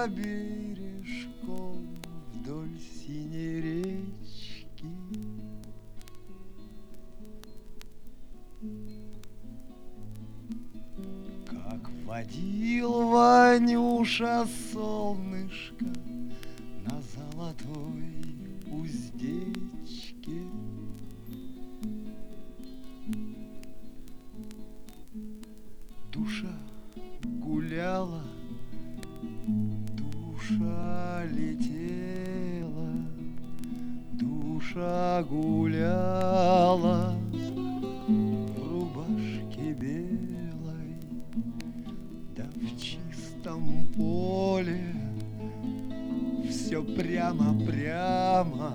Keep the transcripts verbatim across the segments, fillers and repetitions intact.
по бережкам вдоль синей речки. Как водил Ванюша солнышко на золотой уздечке. Душа гуляла, душа летела, душа гуляла в рубашке белой, да в чистом поле все прямо-прямо,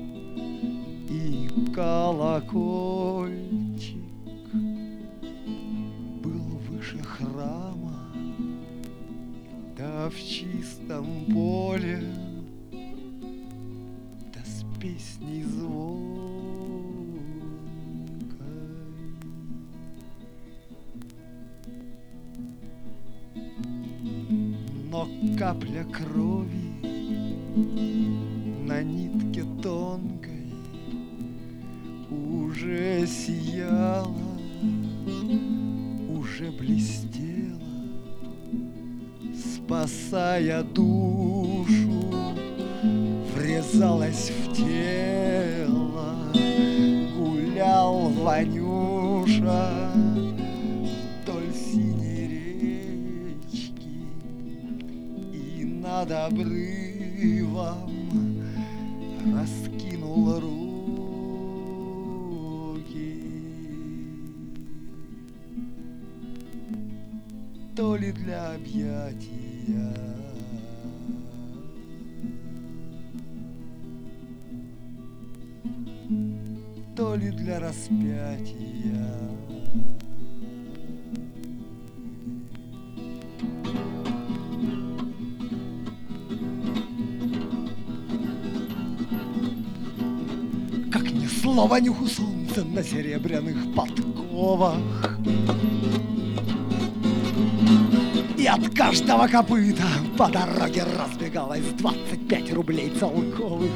и колокольчик был выше храма, да в чистом поле, да с песней звонкой. Но капля крови на нитке тонкой уже сияла, уже блестела, спасая душу, врезалась в тело. Гулял Ванюша вдоль синей речки и над обрывом раскинул руки. То ли для объятия, то ли для распятия. Как несло Ванюху солнце на серебряных подковах, и от каждого копыта по дороге разбегалось двадцать пять рублей целковых.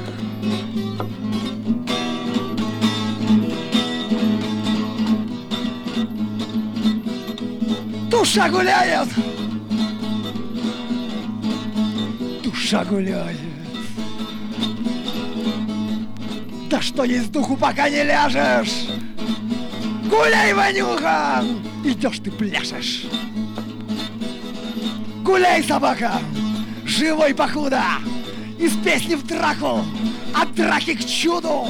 Душа гуляет, душа гуляет. Да что есть духу, пока не ляжешь? Гуляй, Ванюха, идешь ты пляшешь. Гуляй, собака, живой покуда, из песни в драку, от драки к чуду.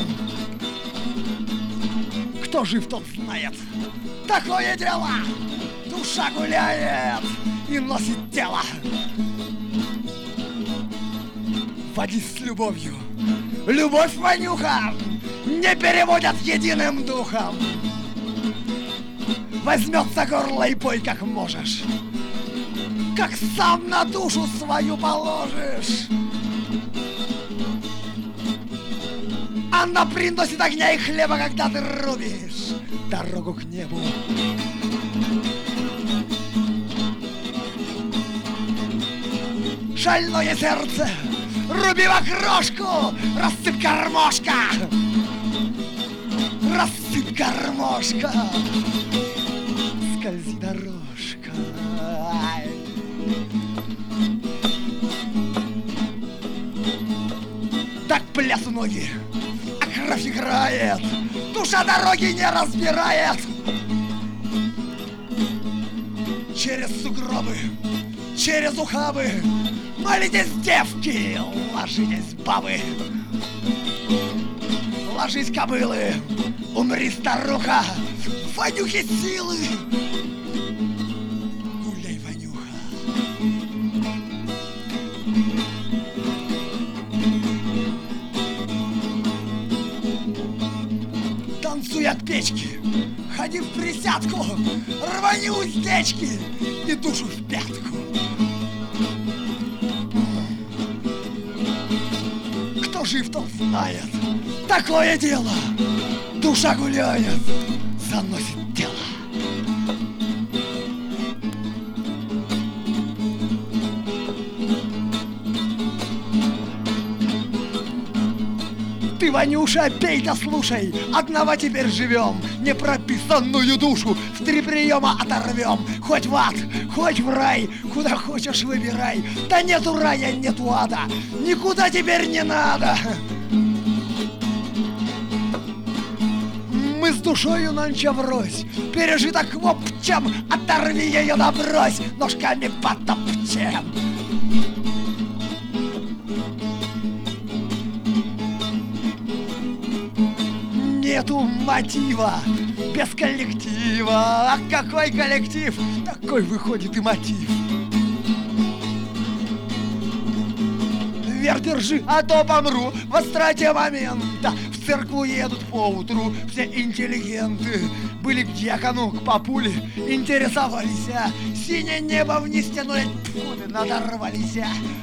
Кто жив, тот знает, такое дело. Душа гуляет и носит тело. Водись с любовью, любовь, Ванюха, не переводят единым духом. Возьмется горло и пой, как можешь, как сам на душу свою положишь. Она приносит огня и хлеба, когда ты рубишь дорогу к небу. Шальное сердце, руби в окрошку, рассыпь гармошка, рассыпь гармошка, скользи дорожка. Так плясу ноги, а кровь играет, душа дороги не разбирает. Через сугробы, через ухабы, молитесь, девки, ложитесь, бабы. Ложись, кобылы, умри, старуха, Ванюхе силы. Гуляй, Ванюха. Танцуй от печки, ходи в присядку, рвани уздечки и душу в пятку. Кто жив, тот знает, такое дело. Душа гуляет, заносит тело. Ты, Ванюша, пей да слушай, одного теперь живем, непрописанную душу в три приема оторвем. Хоть в ад, хоть в рай, куда хочешь выбирай. Да нету рая, нету ада, никуда теперь не надо. Мы с душою нонче врозь, пережиток вопчем, оторви ее да брось, ножками потопчем. Нету мотива без коллектива. А какой коллектив, такой выходит и мотив. Вверх держи, а то помру в остроте момента. В церкву едут поутру все интеллигенты. Были к дьякону, к папуле, интересовались. Синее небо вниз тянули, тьфу ты, надорвались.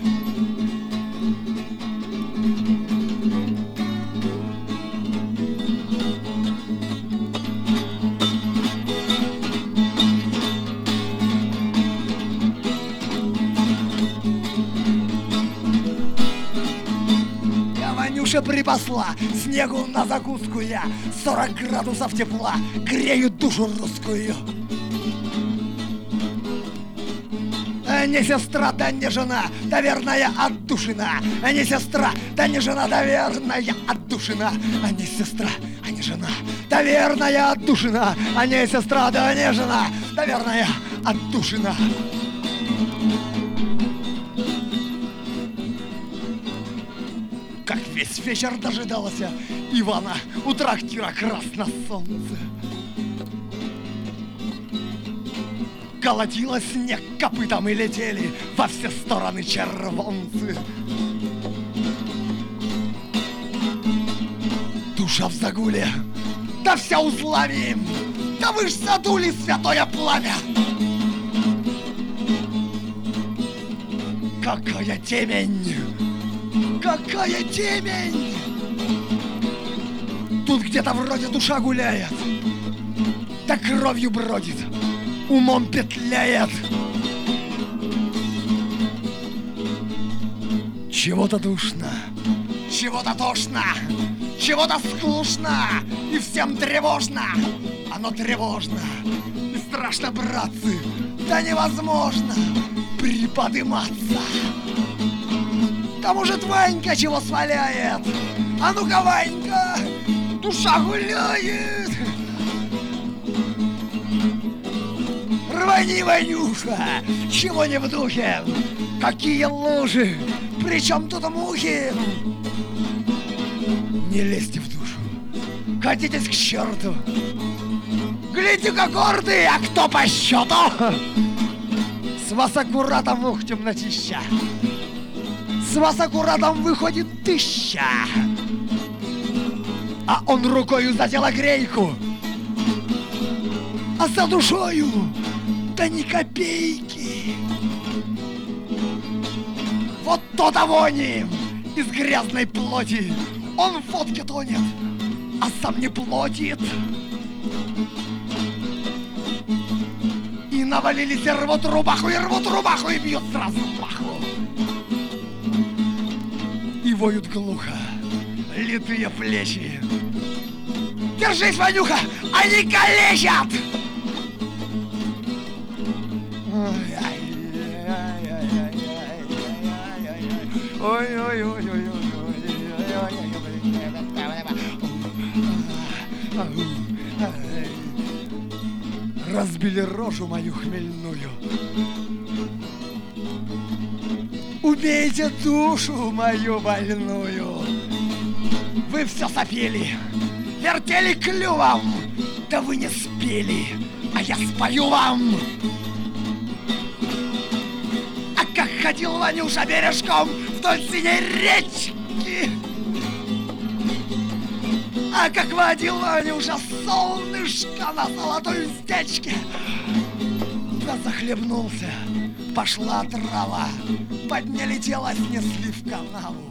Припасла снегу на закуску я, сорок градусов тепла греют душу русскую. Не сестра, да не жена, да верная отдушина. Не сестра, да не жена, да верная отдушина. А не сестра, а не жена, да верная отдушина. А не сестра, да не жена, да верная отдушина. Как весь вечер дожидался Ивана у трактира красно солнце. Колотило снег копытом и летели во все стороны червонцы. Душа в загуле, да вся узлами, да вы ж задули святое пламя. Какая темень! Какая темень! Тут где-то вроде душа гуляет, да кровью бродит, умом петляет. Чего-то душно, чего-то тошно, чего-то скучно, и всем тревожно. Оно тревожно и страшно, братцы, да невозможно приподыматься. А может, Ванька чего сваляет? А ну-ка, Ванька, душа гуляет. Рвани, Ванюша, чего не в духе? Какие лужи, причем тут мухи? Не лезьте в душу, катитесь к черту. Глядите, как горды, а кто по счету? С вас аккуратом, ух, темнотища. С вас аккуратом выходит тысяча, а он рукою за телогрейку, а за душою да ни копейки. Вот то-то вони из грязной плоти, он в водке тонет, а сам не плотит. И навалились, и рвут рубаху, и рвут рубаху, и бьют сразу паху. И воют глухо литые плечи. Держись, Ванюха, они калечат! Ой-ой-ой-ой-ой. Разбили рожу мою хмельную. Убейте душу мою больную. Вы все сопели, вертели клювом, да вы не спели, а я спою вам. А как ходил Ванюша бережком вдоль синей речки, а как водил Ванюша солнышко на золотой уздечке, да захлебнулся, пошла трава, подняли тело, снесли в канаву.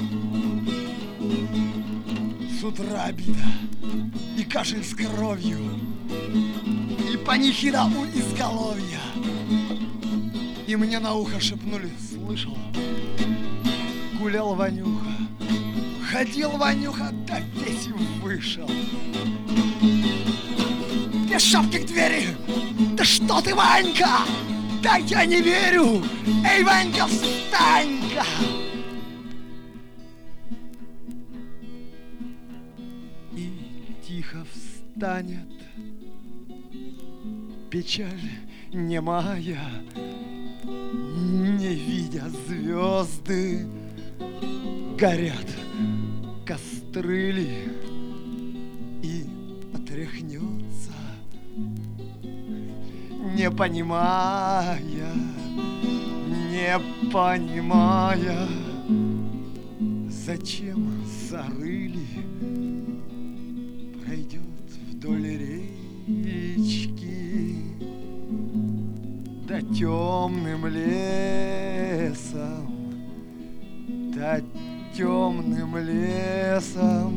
С утра обида и кашель с кровью, и панихида у изголовья. И мне на ухо шепнули, слышал, гулял Ванюха, Ходил Ванюха, да весь и вышел. Без шапки к двери. Да что ты, Ванька? Да я не верю. Эй, Ванька, встань-ка! И тихо встанет печаль немая, не видя звезды, горят кострыли, и отряхнется, не понимая, не понимая, зачем зарыли, пройдет вдоль речки, да темным лесом, да темным лесом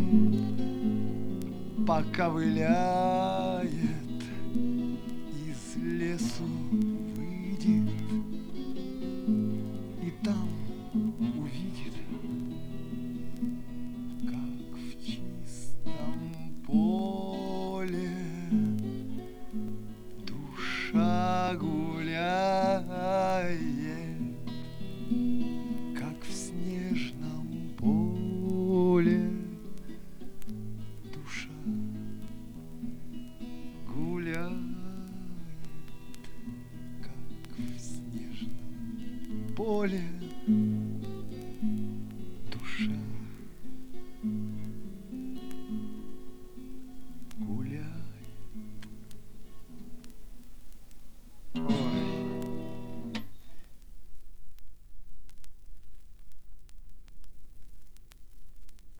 поковыляет, из лесу выйдет, и там увидит